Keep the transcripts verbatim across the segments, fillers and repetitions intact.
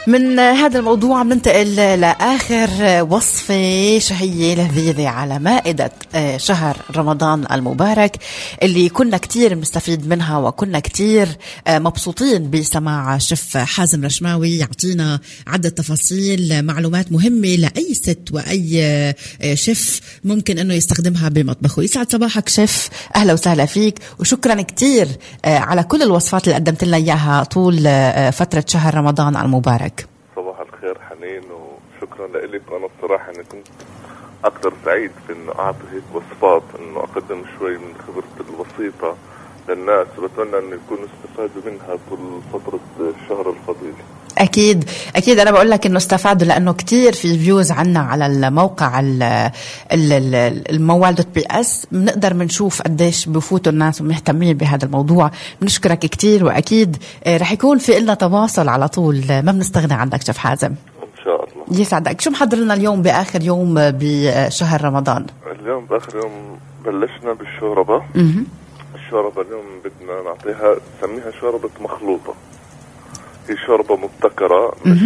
من هذا الموضوع بننتقل لآخر وصفة شهية لذيذة على مائدة شهر رمضان المبارك اللي كنا كتير مستفيد منها وكنا كتير مبسوطين بسماع شيف حازم رشماوي يعطينا عدة تفاصيل معلومات مهمة لأي ست وأي شيف ممكن أنه يستخدمها بمطبخه. يسعد صباحك شيف، أهلا وسهلا فيك وشكرا كتير على كل الوصفات اللي قدمت لنا إياها طول فترة شهر رمضان المبارك. صباح الخير حنين وشكرا لك. أنا الصراحة أنا كنت أكثر سعيد في إنه أعطي هيك وصفات، إنه أقدم شوي من خبرتي البسيطة للناس، وبتمنى إنه يكونوا استفادوا منها طول فترة الشهر الفضيل. أكيد أكيد أنا بقول لك إنه استفادوا، لأنه كتير في فيوز عنا على الموقع الموال دوت بي اس بنقدر منشوف قديش بفوتوا الناس ومهتمين بهذا الموضوع. بنشكرك كتير، وأكيد رح يكون في إلنا تواصل على طول، ما بنستغنى عنك شيف حازم. إن شاء الله. يسعدك. شو محضر لنا اليوم بآخر يوم بشهر رمضان؟ اليوم بآخر يوم بلشنا بالشوربة. الشوربة اليوم بدنا نعطيها نسميها شوربة مخلوطة. هي شوربة مبتكرة مش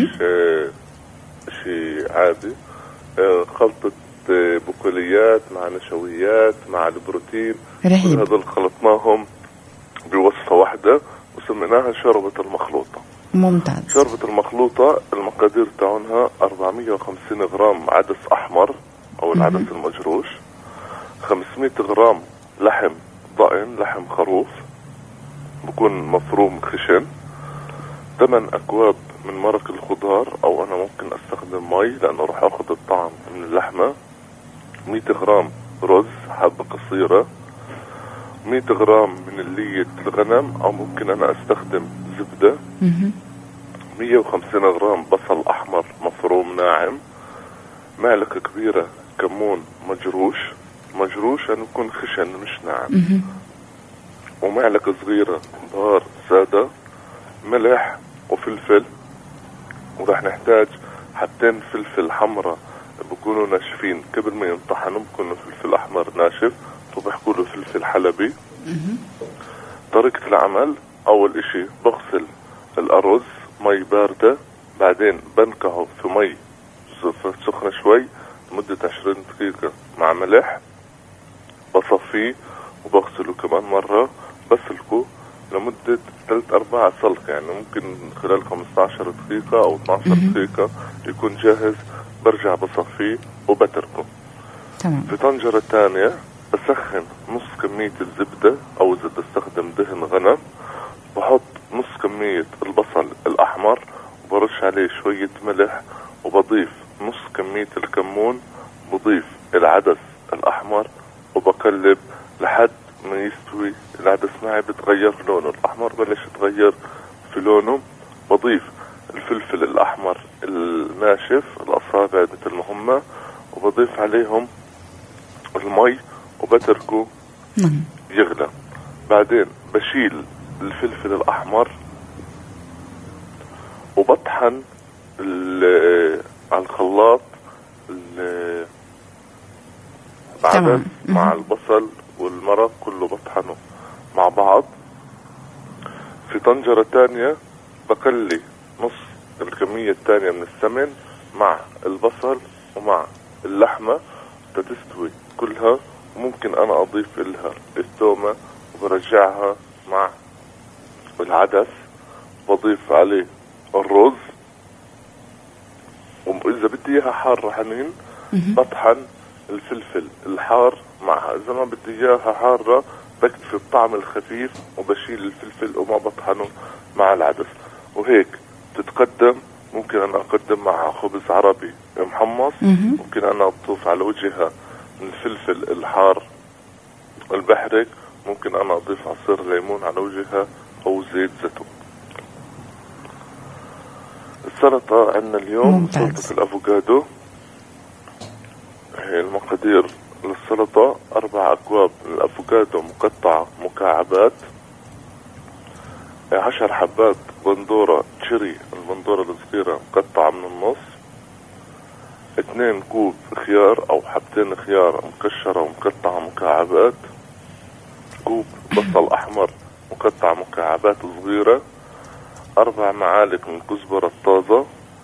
شيء عادي، خلطة بقوليات مع نشويات مع البروتين، رهيب. هذول خلطناهم بوصفة واحدة وسميناها شوربة المخلوطة. ممتاز. شوربة المخلوطة المقادير تاعونها أربعمية وخمسين غرام عدس أحمر أو العدس المجروش، خمسمية غرام لحم ضأن لحم خروف بكون مفروم خشن، ثمان أكواب من مرق الخضار أو أنا ممكن أستخدم مي لأنه راح أخذ الطعم من اللحمة، مية غرام رز حبة قصيرة، مية غرام من اللية الغنم أو ممكن أنا أستخدم زبدة، مية وخمسين غرام بصل أحمر مفروم ناعم، معلقة كبيرة كمون مجروش مجروش أن يكون خشن مش ناعم، ومعلقة صغيرة بهار سادة، ملح وفلفل، وراح نحتاج حبتين فلفل حمراء بكونوا ناشفين قبل ما ينطحنوا، بكونوا فلفل أحمر ناشف وبحكوا له فلفل حلبي. طريقة العمل: أول إشي بغسل الأرز مي باردة، بعدين بنكهه في مي سخنة شوي لمدة عشرين دقيقة مع ملح، بصفيه وبغسله كمان مرة، بسلكه لمدة ثلاث أرباع سلق، يعني ممكن خلال خمسة عشر دقيقة أو اثنتي عشرة دقيقة يكون جاهز. برجع بصفيه وبتركه. تمام. في طنجرة تانية بسخن نص كمية الزبدة أو إذا بستخدم دهن غنم، بحط نص كمية البصل الأحمر وبرش عليه شوية ملح، وبضيف نص كمية الكمون، بضيف العدس الأحمر وبقلب لحد ما يستوي العدس معي. بتغير لونه الأحمر، بلش يتغير في لونه. بضيف الفلفل الأحمر الناشف الأصابع مثل ما هم، وبضيف عليهم المي وبتركه يغلى. بعدين بشيل الفلفل الأحمر وبطحن على الخلاط العدس مع البصل والمرق كله بطحنه مع بعض. في طنجرة تانية بقلي نص الكمية التانية من السمن مع البصل ومع اللحمة تتستوي كلها، وممكن أنا أضيف لها التومة وبرجعها مع العدس، بضيف عليه الرز، وإذا بدي إياها حارة حنين بطحن الفلفل الحار معها، إذا ما بدي إياها حارة بكتفي الطعم الخفيف وبشيل الفلفل وما بطحنه مع العدس. وهيك تتقدم. ممكن أنا أقدم معها خبز عربي محمص، ممكن أنا أطوف على وجهها من الفلفل الحار البحرك، ممكن أنا أضيف عصير ليمون على وجهها أو زيت زيتون. السلطة عندنا اليوم سلطة الأفوكادو. هي المقادير للسلطة: أربع أكواب من الأفوكادو مقطعة مكعبات، عشر حبات بندورة تشيري البندورة الصغيرة مقطعة من النص، اثنين كوب خيار أو حبتين خيار مكشرة ومقطعة مكعبات، كوب بصل أحمر مقطع مكعبات صغيرة، أربع معالق من كزبرة طازة،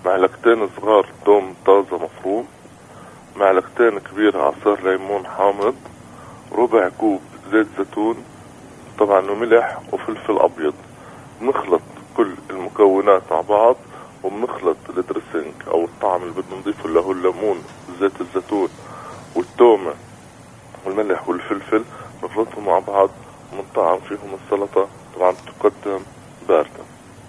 معلقتين صغار توم طازة مفروم، معلقتين كبيرة عصير ليمون حامض، ربع كوب زيت زيتون طبعا وملح وفلفل أبيض. بنخلط كل المكونات مع بعض وبنخلط الدريسنج أو الطعم اللي بدنا نضيفه اللي هو الليمون وزيت الزيتون والتومة والملح والفلفل، نخلطهم مع بعض ونطعم فيهم السلطة. طبعا تقدم باردة.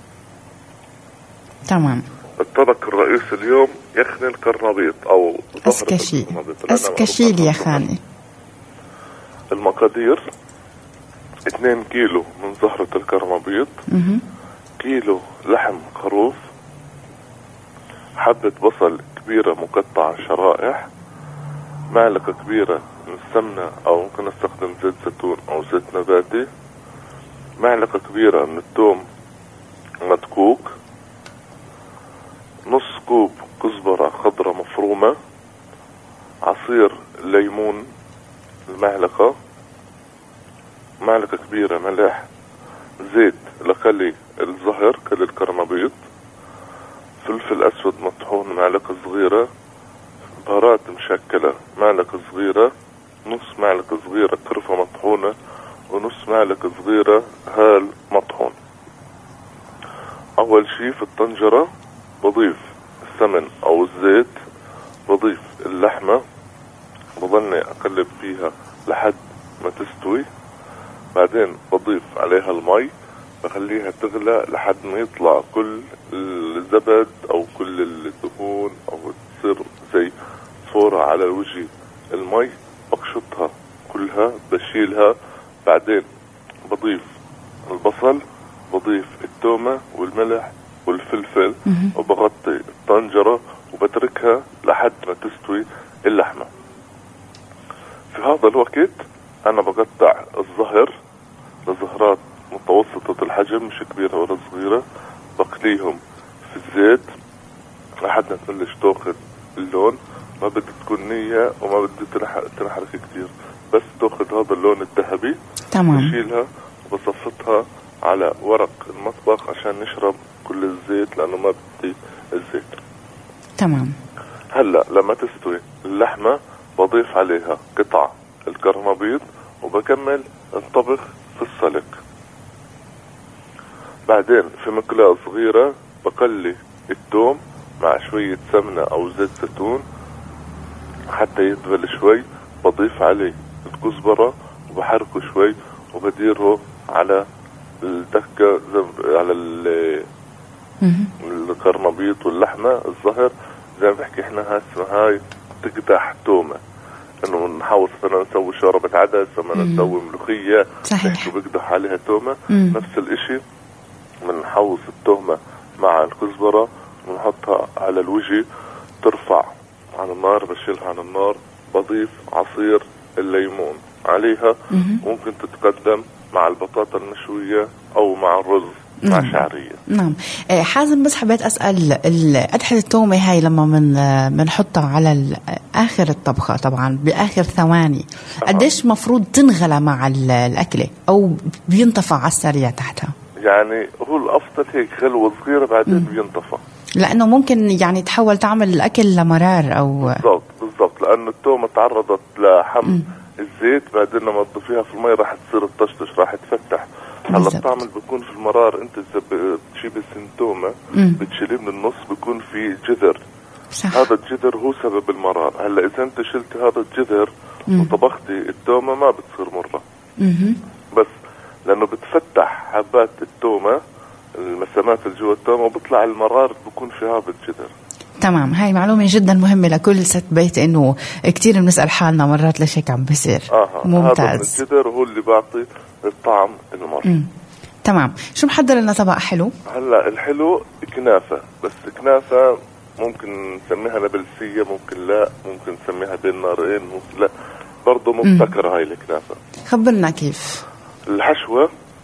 تمام. الطبق الرئيسي اليوم يخني الكرنبيط أو أسكشي أسكشيل يا خاني. المقادير: اثنين كيلو من زهرة الكرنبيط، كيلو لحم خروف، حبة بصل كبيرة مقطعة شرائح، معلقة كبيرة من السمنة أو ممكن نستخدم زيت زيتون أو زيت نباتي، معلقة كبيرة من الثوم مدقوق، نص كوب كزبرة خضرة مفرومة، عصير ليمون المعلقة، معلقة كبيرة ملح، زيت لخلي الزهر كل الكرنبيط، فلفل أسود مطحون معلقة صغيرة، بهارات مشكلة معلقة صغيرة، نص معلقة صغيرة قرفة مطحونة، ونص معلقة صغيرة هال مطحون. أول شي في الطنجرة بضيف السمن أو الزيت، بضيف اللحمة، بضلني أقلب فيها لحد ما تستوي، بعدين بضيف عليها المي، بخليها تغلى لحد ما يطلع كل الزبد أو كل الدهون أو تصير زي صورة على وجه المي، بقشطها كلها بشيلها، بعدين بضيف البصل، بضيف التومة والملح والفلفل، وبغطي الطنجرة وبتركها لحد ما تستوي اللحمة. في هذا الوقت أنا بقطع الزهر لزهرات متوسطة الحجم، مش كبيرة ولا صغيرة، بقليهم في الزيت لحد ما تبلش تاخذ اللون. ما بدي تكون نية وما بدي تنحرك كتير، بس تاخذ هذا اللون الذهبي. تمام. بشيلها وبصفتها على ورق المطبخ عشان نشرب كل الزيت لأنه ما بدي الزيت. تمام. هلا لما تستوي اللحمة بضيف عليها قطع الكرنبيط وبكمل الطبخ في السلق. بعدين في مقلاة صغيرة بقلي الثوم مع شوية سمنة أو زيت زيتون حتى يدبل شوي، بضيف عليه الكزبرة وبحركه شوي وبديره على الدكة على الكرنبيط واللحمة الزهر زي ما بحكي احنا هسه هاي تقدح تومة، انه نحاول مثلا نسوي شوربة عدس، لما نسوي ملوخية بحكي بقدح عليها تومة. مم. نفس الاشي بنحوص التومة مع الكزبرة ونحطها على الوجه، ترفع على النار، بشيلها عن النار، بضيف عصير الليمون عليها. مم. ممكن تتقدم مع البطاطا المشوية او مع الرز مع نعم. شعرية. نعم. حازم بس حبيت أسأل قدحة التومة هاي لما من بنحطها على آخر الطبخة طبعا بآخر ثواني قديش مفروض تنغلى مع الأكلة أو بينطفى على السريع تحتها؟ يعني هو الأفضل هيك غلوة صغيرة بعدين بينطفى، لأنه ممكن يعني تحول تعمل الأكل لمرار أو بالضبط بالضبط لأنه التومة تعرضت لحم م. الزيت، بعدين لما تضيفيها في المي راح تصير تطشطش، راح تفتح. هلا الطعم اللي بيكون في المرار انت اذا بتجيب السنتومة بتشيليه من النص بيكون في جذر. صح. هذا الجذر هو سبب المرار. هلا اذا انت شلت هذا الجذر مم. وطبختي التومة ما بتصير مرة، مم. بس لانه بتفتح حبات التومة المسامات اللي جوا التومة وبطلع المرار بيكون في هذا الجذر. تمام. هاي معلومة جدا مهمة لكل ست بيت، انه كتير بنسأل حالنا مرات ليش هيك عم بصير. آه. ممتاز. هذا الجذر هو اللي بيعطي الطعم المر. تمام. شو محضر لنا طبق حلو؟ هلا الحلو كنافة، بس كنافة ممكن نسميها نابلسية، ممكن لا، ممكن نسميها بين نارين، ممكن لا، برضه مبتكرة هاي الكنافة. خبرنا كيف الحشوة.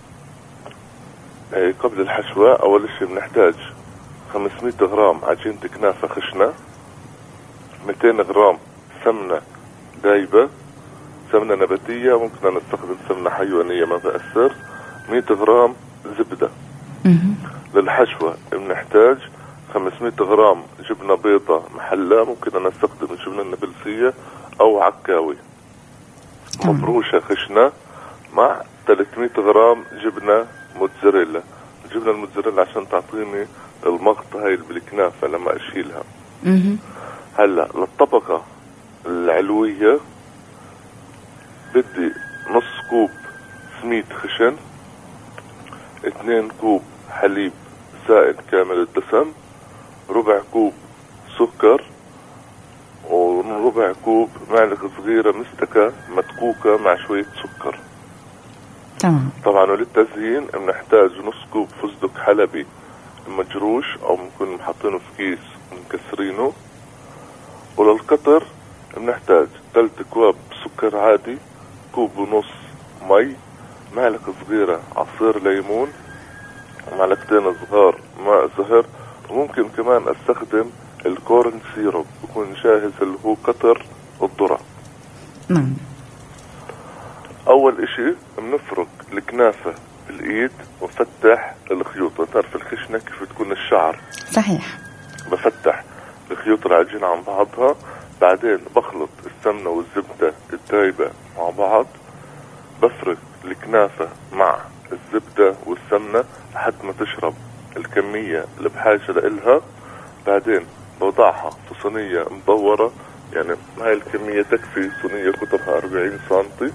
ايه قبل الحشوة اول شيء بنحتاج خمسمية غرام عجينة كنافة خشنة، مئتين غرام سمنة دايبة، سمنة نباتية، ممكن نستخدم سمنة حيوانية ما بأثر، مئة غرام زبدة. مم. للحشوة بنحتاج خمسمية غرام جبنة بيضة محلى، ممكن أنا أستخدم الجبنة النابلسية أو عكاوي مفروشة خشنة، مع ثلاثمية غرام جبنة موتزاريلا. الجبنة الموتزاريلا عشان تعطيني المغط هاي بالكنافة لما أشيلها. هلا للطبقة العلوية بدي نص كوب سميد خشن، اثنين كوب حليب سائل كامل الدسم، ربع كوب سكر، وربع كوب معلقة صغيرة مستكة مدقوقة مع شوية سكر. تمام. طبعا وللتزيين بنحتاج نص كوب فستق حلبي مجروش او ممكن محطينه في كيس ومكسرينه. وللقطر بنحتاج ثلاث كواب سكر عادي، كوب ونص مي، معلقة صغيرة عصير ليمون، معلقتين صغار ماء زهر، وممكن كمان استخدم الكورن سيروب بكون جاهز اللي هو قطر الذرة. نعم. اول اشي بنفرك الكنافة بالايد وفتح الخيوط. تعرف الخشنة كيف تكون الشعر؟ صحيح. بفتح الخيوط العجينة عن بعضها، بعدين بخلط السمنة والزبدة الدايبة مع بعض، بفرك الكنافة مع الزبدة والسمنة لحد ما تشرب الكمية اللي بحاجة لإلها. بعدين بوضعها في صينية مدورة، يعني هاي الكمية تكفي صينية قطرها أربعين سنتي،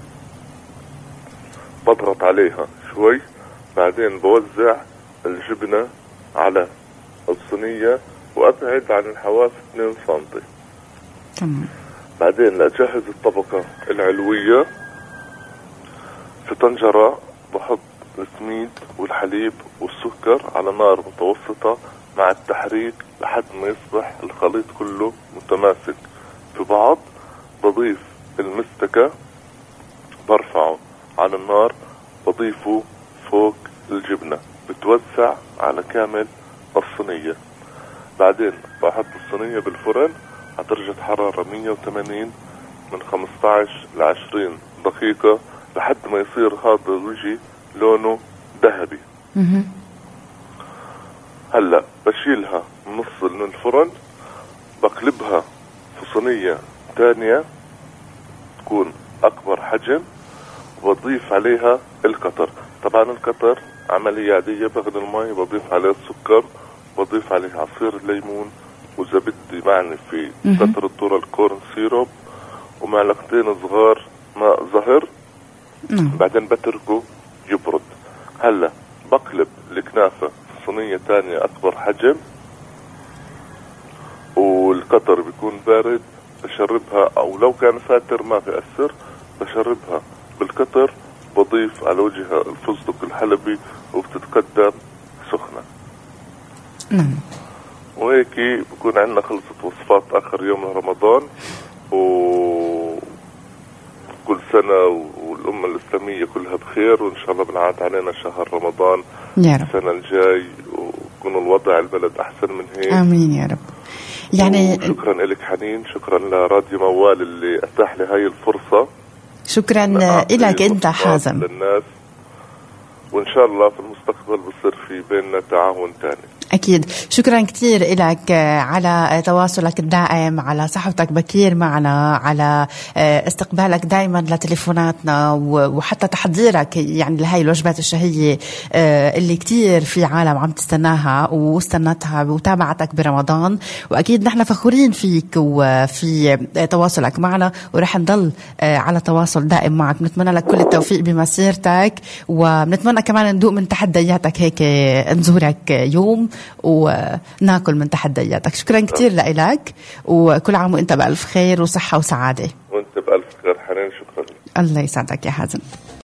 بضغط عليها شوي، بعدين بوزع الجبنة على الصينية وأبعد عن الحواف اثنين سنتي. تمام. بعدين لأجهز الطبقة العلوية في طنجرة بحط السميد والحليب والسكر على نار متوسطة مع التحريك لحد ما يصبح الخليط كله متماسك في بعض. بضيف المستكة، برفعه على النار، بضيفه فوق الجبنة، بتوزع على كامل الصينية. بعدين بحط الصينية بالفرن على درجة حرارة مية وثمانين من خمستاشر لعشرين دقيقة لحد ما يصير هذا وجه لونه ذهبي. هلا بشيلها من نص من الفرن، بقلبها في صينية تانية تكون أكبر حجم، وبضيف عليها القطر. طبعا القطر عملية عادية، بغلي المي بضيف عليه السكر، بضيف عليه عصير الليمون وزبدي معني في قطر الذرة الكورن سيروب، ومعلقتين صغار ماء زهر. بعدين بتركه يبرد. هلا بقلب الكنافة في صينية تانية أكبر حجم، والقطر بيكون بارد، بشربها أو لو كان فاتر ما بيأثر، بشربها بالقطر، بضيف على وجهها الفستق الحلبي وبتتقدم سخنة. نعم. وهيك بكون عندنا خلصت وصفات آخر يوم رمضان، وكل سنة والأمة الإسلامية كلها بخير، وإن شاء الله بنعاد علينا شهر رمضان يا رب السنة الجاي، ويكون الوضع البلد أحسن من هيك. آمين يا رب. يعني شكرا لك حنين، شكرا لراديو موال اللي أتاح لي هاي الفرصة. شكرا لك أنت حازم للناس، وإن شاء الله في المستقبل بصير في بيننا تعاون تاني. أكيد. شكرا كتير لك على تواصلك الدائم، على صحبتك بكير معنا، على استقبالك دائما لتليفوناتنا، وحتى تحضيرك يعني لهاي الوجبات الشهية اللي كتير في عالم عم تستناها واستنتها وتابعتك برمضان. وأكيد نحن فخورين فيك وفي تواصلك معنا، ورح نضل على تواصل دائم معك. بنتمنى لك كل التوفيق بمسيرتك، وبنتمنى كمان ندوق من تحدياتك، هيك نزورك يوم وناكل من تحدياتك. شكرا كتير لك، وكل عام وانت بألف خير وصحة وسعادة. وانت بألف خير حنين. شكرا. الله يسعدك يا حازم.